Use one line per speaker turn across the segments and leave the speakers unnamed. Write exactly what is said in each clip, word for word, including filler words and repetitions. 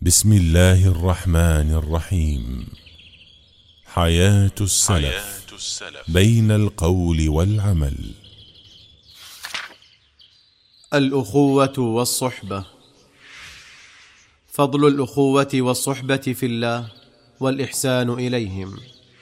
بسم الله الرحمن الرحيم. حياة السلف بين القول والعمل.
الأخوة والصحبة. فضل الأخوة والصحبة في الله والإحسان إليهم.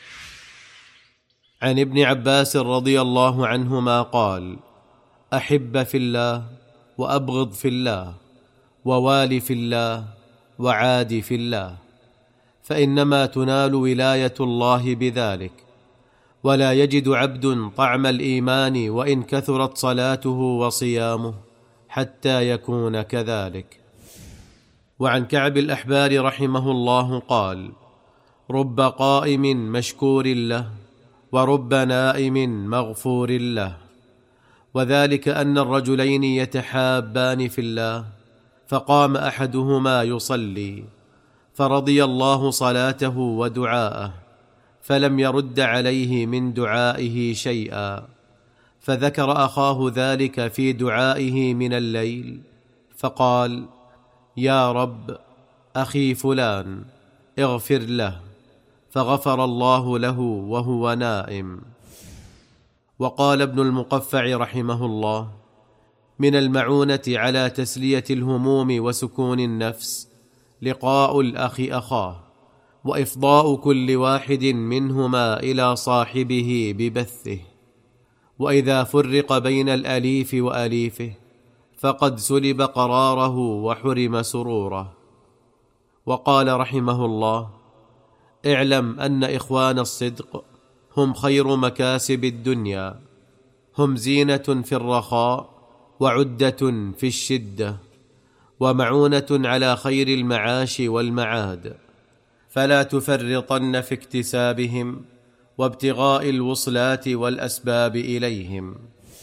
عن ابن عباس رضي الله عنهما قال: أحب في الله وأبغض في الله ووال في الله وعاد في الله، فإنما تنال ولاية الله بذلك، ولا يجد عبد طعم الإيمان وإن كثرت صلاته وصيامه حتى يكون كذلك. وعن كعب الأحبار رحمه الله قال: رب قائم مشكور له ورب نائم مغفور له. وذلك أن الرجلين يتحابان في الله، فقام أحدهما يصلي فرضي الله صلاته ودعاءه، فلم يرد عليه من دعائه شيئا، فذكر أخاه ذلك في دعائه من الليل فقال: يا رب، أخي فلان اغفر له، فغفر الله له وهو نائم. وقال ابن المقفع رحمه الله: من المعونة على تسلية الهموم وسكون النفس لقاء الأخ أخاه، وإفضاء كل واحد منهما إلى صاحبه ببثه، وإذا فرق بين الأليف وأليفه فقد سلب قراره وحرم سروره. وقال رحمه الله: اعلم أن إخوان الصدق هم خير مكاسب الدنيا، هم زينة في الرخاء وعدة في الشدة، ومعونة على خير المعاش والمعاد، فلا تفرطن في اكتسابهم وابتغاء الوصلات والأسباب إليهم.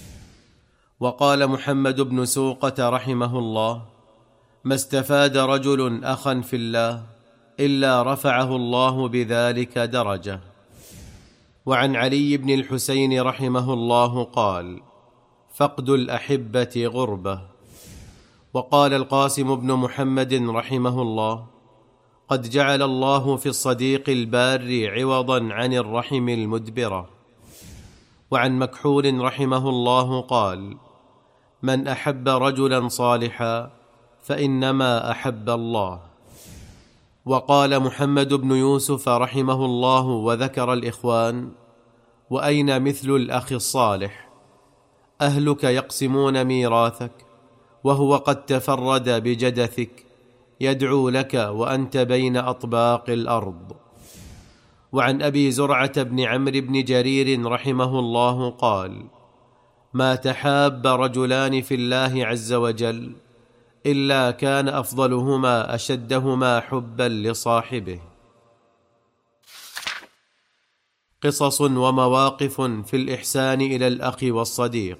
وقال محمد بن سوقة رحمه الله: ما استفاد رجل أخا في الله إلا رفعه الله بذلك درجة. وعن علي بن الحسين رحمه الله قال: فقد الأحبة غربة. وقال القاسم بن محمد رحمه الله: قد جعل الله في الصديق البار عوضا عن الرحم المدبرة. وعن مكحول رحمه الله قال: من أحب رجلا صالحا فإنما أحب الله. وقال محمد بن يوسف رحمه الله وذكر الإخوان: وأين مثل الأخ الصالح؟ أهلك يقسمون ميراثك وهو قد تفرد بجدثك، يدعو لك وأنت بين أطباق الأرض. وعن أبي زرعة بن عمرو بن جرير رحمه الله قال: ما تحاب رجلان في الله عز وجل إلا كان أفضلهما أشدهما حبا لصاحبه. قصص ومواقف في الإحسان إلى الأخ والصديق.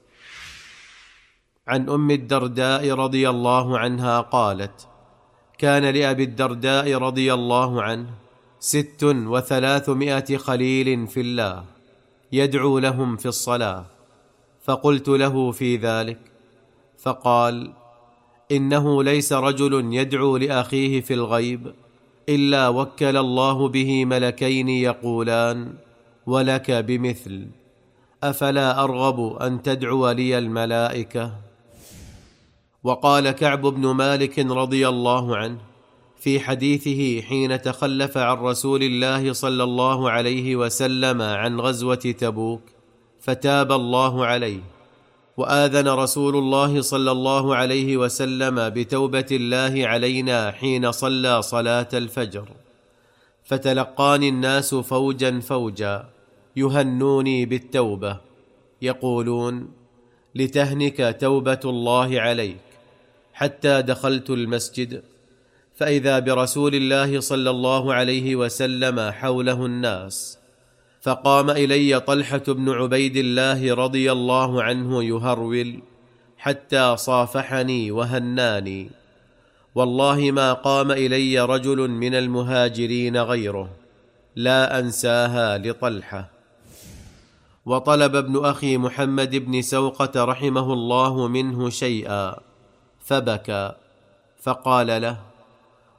عن أم الدرداء رضي الله عنها قالت: كان لأبي الدرداء رضي الله عنه ست وثلاثمائة خليل في الله، يدعو لهم في الصلاة، فقلت له في ذلك فقال: إنه ليس رجل يدعو لأخيه في الغيب إلا وكل الله به ملكين يقولان: ولك بمثل، أفلا أرغب أن تدعو لي الملائكة؟ وقال كعب بن مالك رضي الله عنه في حديثه حين تخلف عن رسول الله صلى الله عليه وسلم عن غزوة تبوك فتاب الله عليه، وآذن رسول الله صلى الله عليه وسلم بتوبة الله علينا حين صلى صلاة الفجر، فتلقاني الناس فوجا فوجا يهنوني بالتوبة، يقولون: لتهنك توبة الله عليك، حتى دخلت المسجد فإذا برسول الله صلى الله عليه وسلم حوله الناس، فقام إلي طلحة بن عبيد الله رضي الله عنه يهرول حتى صافحني وهناني، والله ما قام إلي رجل من المهاجرين غيره، لا أنساها لطلحة. وطلب ابن أخي محمد بن سوقة رحمه الله منه شيئا فبكى، فقال له: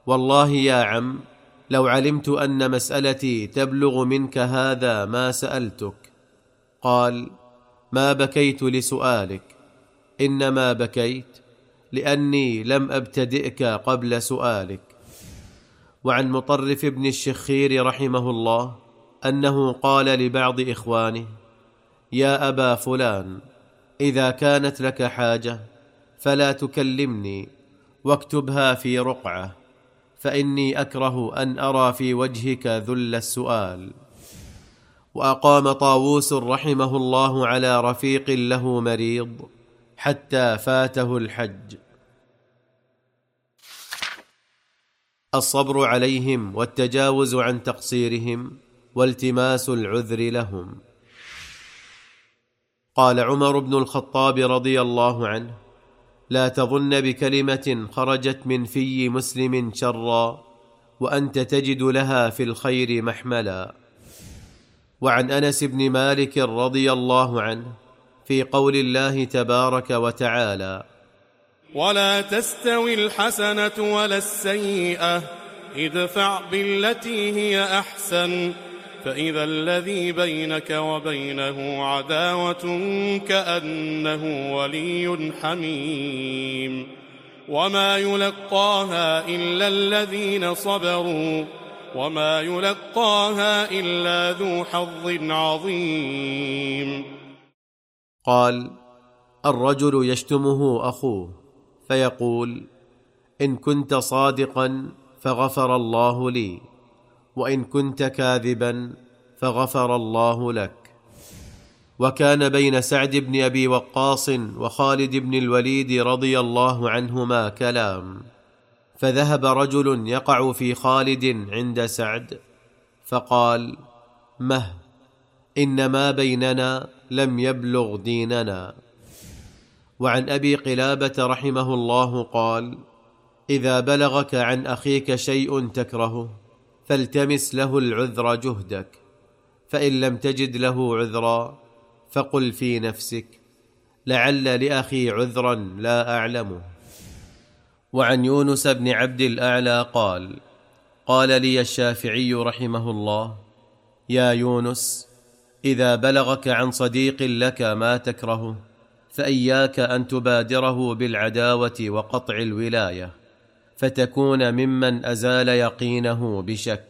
والله يا عم، لو علمت أن مسألتي تبلغ منك هذا ما سألتك. قال: ما بكيت لسؤالك، إنما بكيت لأني لم أبتدئك قبل سؤالك. وعن مطرف بن الشخير رحمه الله أنه قال لبعض إخوانه: يا أبا فلان، إذا كانت لك حاجة فلا تكلمني، واكتبها في رقعة، فإني أكره أن أرى في وجهك ذل السؤال. وأقام طاووس رحمه الله على رفيق له مريض حتى فاته الحج. الصبر عليهم والتجاوز عن تقصيرهم والتماس العذر لهم. قال عمر بن الخطاب رضي الله عنه: لا تظن بكلمة خرجت من في مسلم شرا وأنت تجد لها في الخير محملا. وعن أنس بن مالك رضي الله عنه في قول الله تبارك وتعالى:
ولا تستوي الحسنة ولا السيئة، ادفع بالتي هي أحسن، فإذا الذي بينك وبينه عداوة كأنه ولي حميم، وما يلقاها إلا الذين صبروا، وما يلقاها إلا ذو حظ عظيم.
قال: الرجل يشتمه أخوه فيقول: إن كنت صادقا فغفر الله لي، وإن كنت كاذبا فغفر الله لك. وكان بين سعد بن أبي وقاص وخالد بن الوليد رضي الله عنهما كلام، فذهب رجل يقع في خالد عند سعد فقال: مه، إن ما بيننا لم يبلغ ديننا. وعن أبي قلابة رحمه الله قال: إذا بلغك عن أخيك شيء تكرهه فالتمس له العذر جهدك، فإن لم تجد له عذرا فقل في نفسك: لعل لأخي عذرا لا أعلمه. وعن يونس بن عبد الأعلى قال: قال لي الشافعي رحمه الله: يا يونس، إذا بلغك عن صديق لك ما تكرهه فإياك أن تبادره بالعداوة وقطع الولاية، فتكون ممن أزال يقينه بشك،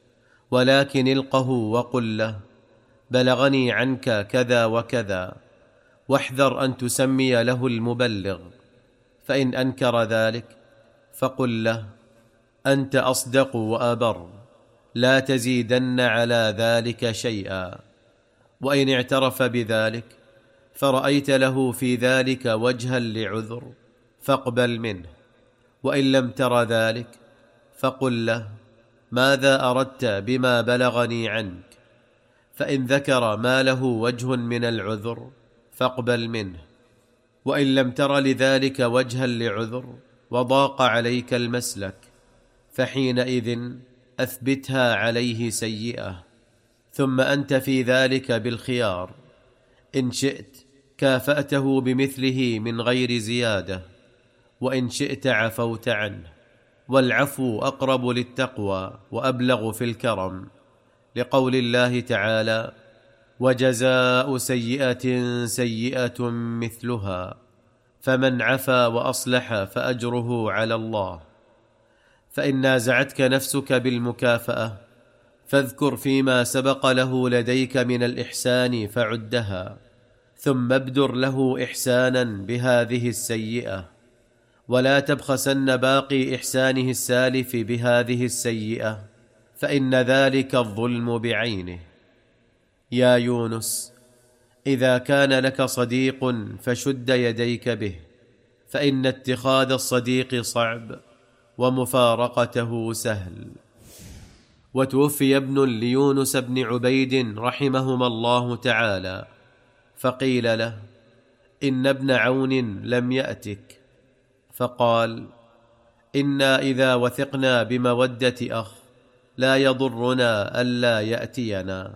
ولكن القه وقل له: بلغني عنك كذا وكذا، واحذر أن تسمي له المبلغ، فإن أنكر ذلك فقل له: أنت أصدق وأبر، لا تزيدن على ذلك شيئا. وإن اعترف بذلك فرأيت له في ذلك وجها لعذر فاقبل منه، وإن لم تر ذلك فقل له: ماذا أردت بما بلغني عنك؟ فإن ذكر ما له وجه من العذر فاقبل منه، وإن لم تر لذلك وجها لعذر وضاق عليك المسلك فحينئذ أثبتها عليه سيئة، ثم أنت في ذلك بالخيار، إن شئت كافأته بمثله من غير زيادة، وإن شئت عفوت عنه، والعفو أقرب للتقوى وأبلغ في الكرم، لقول الله تعالى: وجزاء سيئة سيئة مثلها، فمن عفا وأصلح فأجره على الله. فإن نازعتك نفسك بالمكافأة فاذكر فيما سبق له لديك من الإحسان فعدها، ثم ابدر له إحسانا بهذه السيئة، ولا تبخسن باقي إحسانه السالف بهذه السيئة، فإن ذلك الظلم بعينه. يا يونس، إذا كان لك صديق فشد يديك به، فإن اتخاذ الصديق صعب ومفارقته سهل. وتوفي ابن ليونس بن عبيد رحمهما الله تعالى، فقيل له: إن ابن عون لم يأتك، فقال: إنا إذا وثقنا بمودة أخ لا يضرنا ألا يأتينا.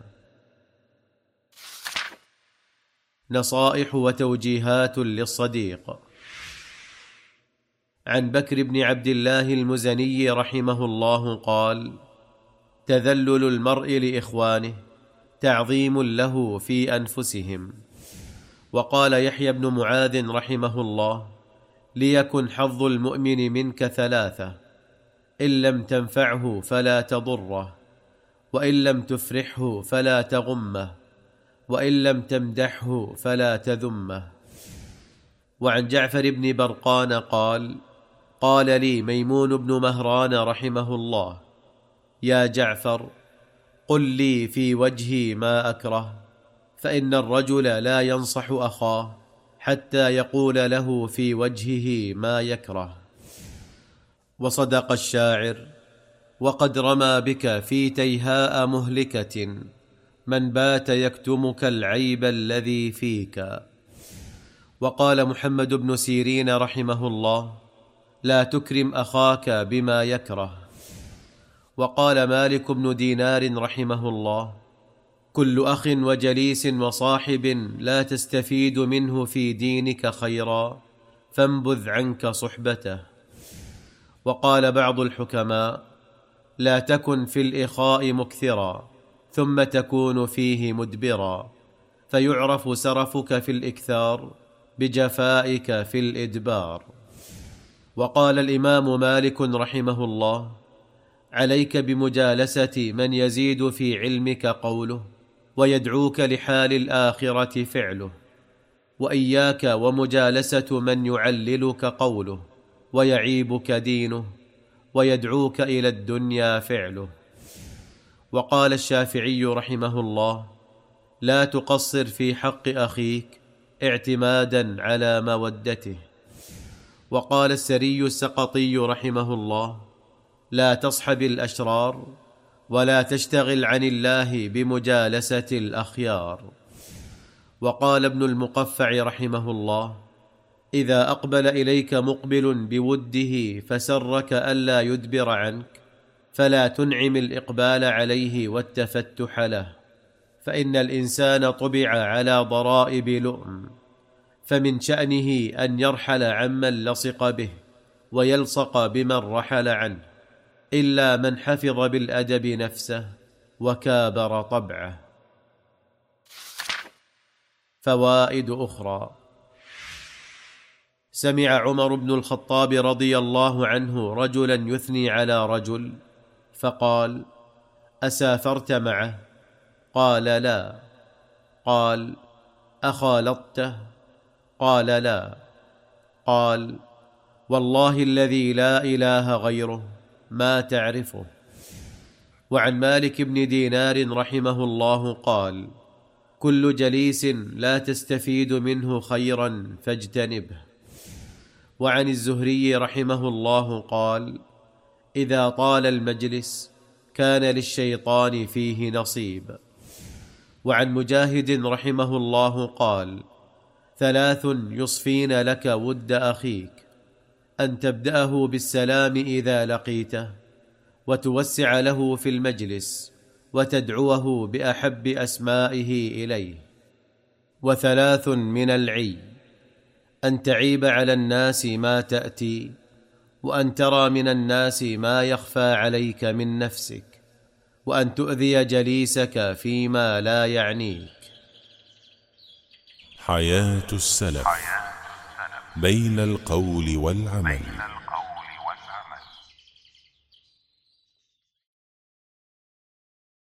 نصائح وتوجيهات للصديق. عن بكر بن عبد الله المزني رحمه الله قال: تذلل المرء لإخوانه تعظيم له في أنفسهم. وقال يحيى بن معاذ رحمه الله: ليكن حظ المؤمن منك ثلاثة: إن لم تنفعه فلا تضره، وإن لم تفرحه فلا تغمه، وإن لم تمدحه فلا تذمه. وعن جعفر بن برقان قال: قال لي ميمون بن مهران رحمه الله: يا جعفر، قل لي في وجهي ما أكره، فإن الرجل لا ينصح أخاه حتى يقول له في وجهه ما يكره. وصدق الشاعر: وقد رمى بك في تيهاء مهلكة من بات يكتمك العيب الذي فيك. وقال محمد بن سيرين رحمه الله: لا تكرم أخاك بما يكره. وقال مالك بن دينار رحمه الله: كل أخ وجليس وصاحب لا تستفيد منه في دينك خيرا فانبذ عنك صحبته. وقال بعض الحكماء: لا تكن في الإخاء مكثرا ثم تكون فيه مدبرا، فيعرف سرفك في الإكثار بجفائك في الإدبار. وقال الإمام مالك رحمه الله: عليك بمجالسة من يزيد في علمك قوله ويدعوك لحال الآخرة فعله، وإياك ومجالسة من يعللك قوله ويعيبك دينه ويدعوك إلى الدنيا فعله. وقال الشافعي رحمه الله: لا تقصر في حق أخيك اعتمادا على مودته. وقال السري السقطي رحمه الله: لا تصحب الأشرار ولا تشتغل عن الله بمجالسة الأخيار. وقال ابن المقفع رحمه الله: إذا أقبل إليك مقبل بوده فسرك ألا يدبر عنك فلا تنعم الإقبال عليه والتفتح له، فإن الإنسان طبع على ضرائب لؤم، فمن شأنه أن يرحل عمن لصق به ويلصق بمن رحل عنه، إلا من حفظ بالأدب نفسه وكابر طبعه. فوائد أخرى: سمع عمر بن الخطاب رضي الله عنه رجلا يثني على رجل فقال: أسافرت معه؟ قال: لا. قال: أخالطته؟ قال: لا. قال: والله الذي لا إله غيره ما تعرفه. وعن مالك بن دينار رحمه الله قال: كل جليس لا تستفيد منه خيرا فاجتنبه. وعن الزهري رحمه الله قال: إذا طال المجلس كان للشيطان فيه نصيب. وعن مجاهد رحمه الله قال: ثلاث يصفين لك ود أخيك: أن تبدأه بالسلام إذا لقيته، وتوسع له في المجلس، وتدعوه بأحب أسمائه إليه. وثلاث من العي: أن تعيب على الناس ما تأتي، وأن ترى من الناس ما يخفى عليك من نفسك، وأن تؤذي جليسك فيما لا يعنيك.
حياة السلف بين القول والعمل.